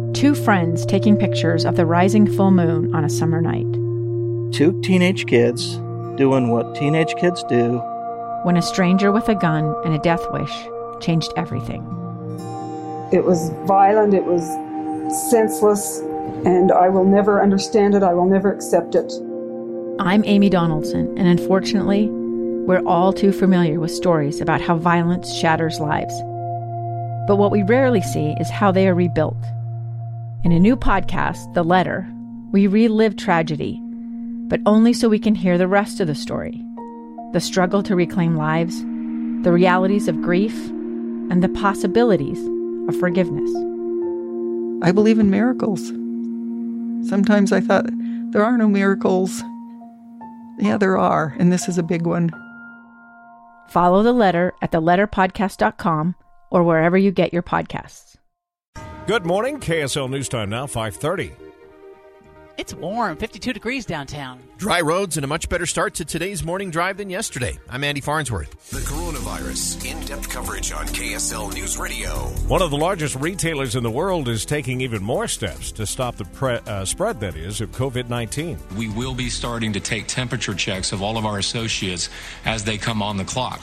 Two friends taking pictures of the rising full moon on a summer night. Two teenage kids doing what teenage kids do. When a stranger with a gun and a death wish changed everything. It was violent, it was senseless, and I will never understand it, I will never accept it. I'm Amy Donaldson, and unfortunately, we're all too familiar with stories about how violence shatters lives. But what we rarely see is how they are rebuilt. In a new podcast, The Letter, we relive tragedy, but only so we can hear the rest of the story. The struggle to reclaim lives, the realities of grief, and the possibilities of forgiveness. I believe in miracles. Sometimes I thought, there are no miracles. Yeah, there are, and this is a big one. Follow The Letter at theletterpodcast.com or wherever you get your podcasts. Good morning. KSL News Time now, 5:30. It's warm, 52 degrees downtown. Dry roads and a much better start to today's morning drive than yesterday. I'm Andy Farnsworth. The coronavirus, in-depth coverage on KSL News Radio. One of the largest retailers in the world is taking even more steps to stop the spread, that is, of COVID-19. We will be starting to take temperature checks of all of our associates as they come on the clock.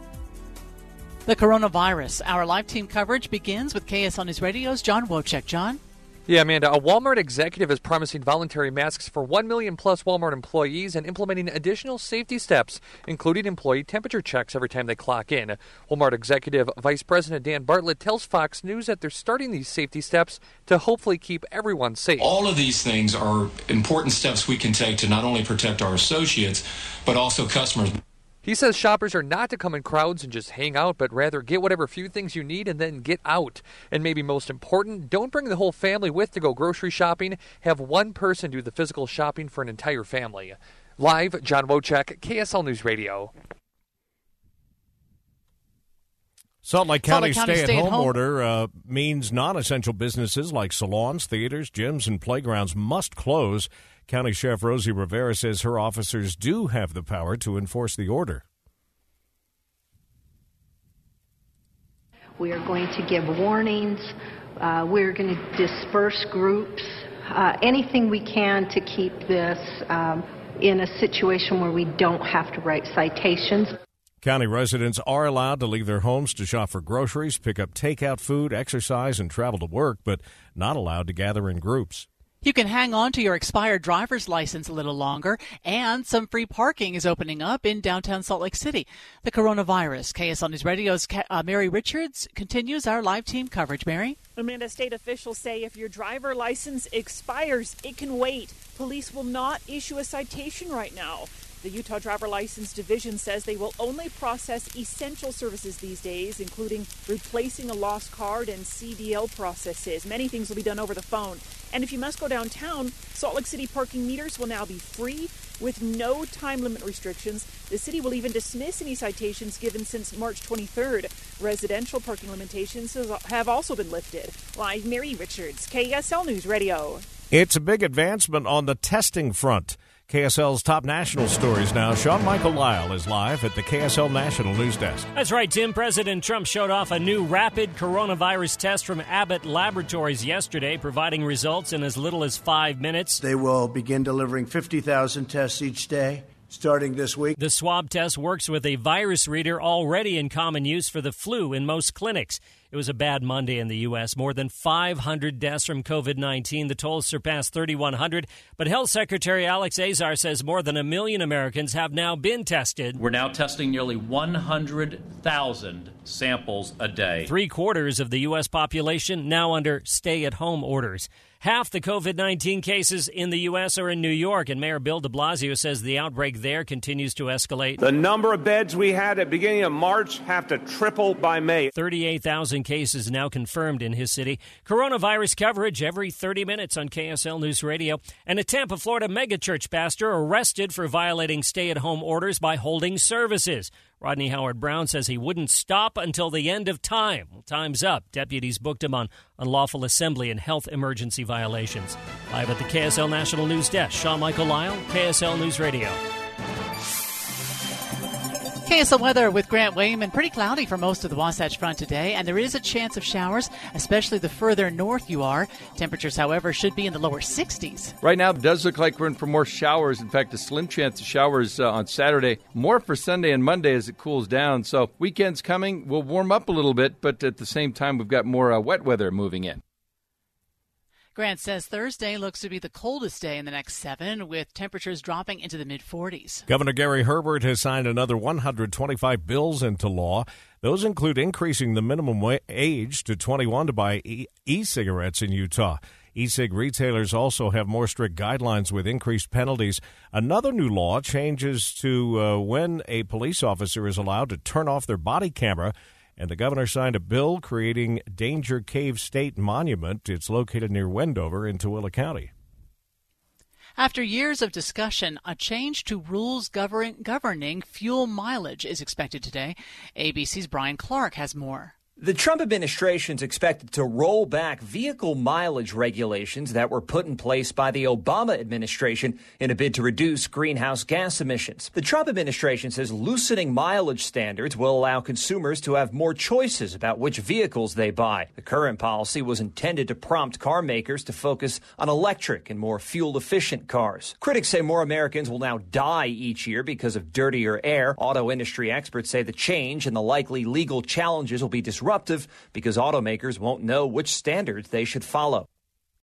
The coronavirus. Our live team coverage begins with KSL News Radio's John Wojcik. John? Yeah, Amanda, a Walmart executive is promising voluntary masks for 1 million plus Walmart employees and implementing additional safety steps, including employee temperature checks every time they clock in. Walmart executive Vice President Dan Bartlett tells Fox News that they're starting these safety steps to hopefully keep everyone safe. All of these things are important steps we can take to not only protect our associates, but also customers. He says shoppers are not to come in crowds and just hang out, but rather get whatever few things you need and then get out. And maybe most important, don't bring the whole family with to go grocery shopping. Have one person do the physical shopping for an entire family. Live, John Wojcik, KSL News Radio. Salt Lake County stay-at-home order means non-essential businesses like salons, theaters, gyms, and playgrounds must close. County Sheriff Rosie Rivera says her officers do have the power to enforce the order. We are going to give warnings. We're going to disperse groups. Anything we can to keep this in a situation where we don't have to write citations. County residents are allowed to leave their homes to shop for groceries, pick up takeout food, exercise, and travel to work, but not allowed to gather in groups. You can hang on to your expired driver's license a little longer, and some free parking is opening up in downtown Salt Lake City. The coronavirus. KSL News Radio's Mary Richards continues our live team coverage. Mary? Amanda, state officials say if your driver license expires, it can wait. Police will not issue a citation right now. The Utah Driver License Division says they will only process essential services these days, including replacing a lost card and CDL processes. Many things will be done over the phone. And if you must go downtown, Salt Lake City parking meters will now be free with no time limit restrictions. The city will even dismiss any citations given since March 23rd. Residential parking limitations have also been lifted. Live, Mary Richards, KSL News Radio. It's a big advancement on the testing front. KSL's top national stories now. Sean Michael Lyle is live at the KSL National News Desk. That's right, Tim. President Trump showed off a new rapid coronavirus test from Abbott Laboratories yesterday, providing results in as little as 5 minutes. They will begin delivering 50,000 tests each day, starting this week. The swab test works with a virus reader already in common use for the flu in most clinics. It was a bad Monday in the U.S. More than 500 deaths from COVID-19. The toll surpassed 3,100. But Health Secretary Alex Azar says more than 1 million Americans have now been tested. We're now testing nearly 100,000 samples a day. 3/4 of the U.S. population now under stay-at-home orders. Half the COVID-19 cases in the U.S. are in New York, and Mayor Bill de Blasio says the outbreak there continues to escalate. The number of beds we had at the beginning of March have to triple by May. 38,000 cases now confirmed in his city. Coronavirus coverage every 30 minutes on KSL News Radio. And a Tampa, Florida megachurch pastor arrested for violating stay-at-home orders by holding services. Rodney Howard-Brown says he wouldn't stop until the end of time. Well, time's up. Deputies booked him on unlawful assembly and health emergency violations. Live at the KSL National News Desk, Sean Michael Lyle, KSL News Radio. KSL weather with Grant Wayman. Pretty cloudy for most of the Wasatch Front today, and there is a chance of showers, especially the further north you are. Temperatures, however, should be in the lower 60s. Right now, it does look like we're in for more showers. In fact, a slim chance of showers on Saturday. More for Sunday and Monday as it cools down. So weekend's coming. We'll warm up a little bit, but at the same time, we've got more wet weather moving in. Grant says Thursday looks to be the coldest day in the next 7, with temperatures dropping into the mid-40s. Governor Gary Herbert has signed another 125 bills into law. Those include increasing the minimum age to 21 to buy e-cigarettes in Utah. E-cig retailers also have more strict guidelines with increased penalties. Another new law changes to when a police officer is allowed to turn off their body camera. And the governor signed a bill creating Danger Cave State Monument. It's located near Wendover in Tooele County. After years of discussion, a change to rules governing fuel mileage is expected today. ABC's Brian Clark has more. The Trump administration is expected to roll back vehicle mileage regulations that were put in place by the Obama administration in a bid to reduce greenhouse gas emissions. The Trump administration says loosening mileage standards will allow consumers to have more choices about which vehicles they buy. The current policy was intended to prompt car makers to focus on electric and more fuel-efficient cars. Critics say more Americans will now die each year because of dirtier air. Auto industry experts say the change and the likely legal challenges will be disruptive because automakers won't know which standards they should follow.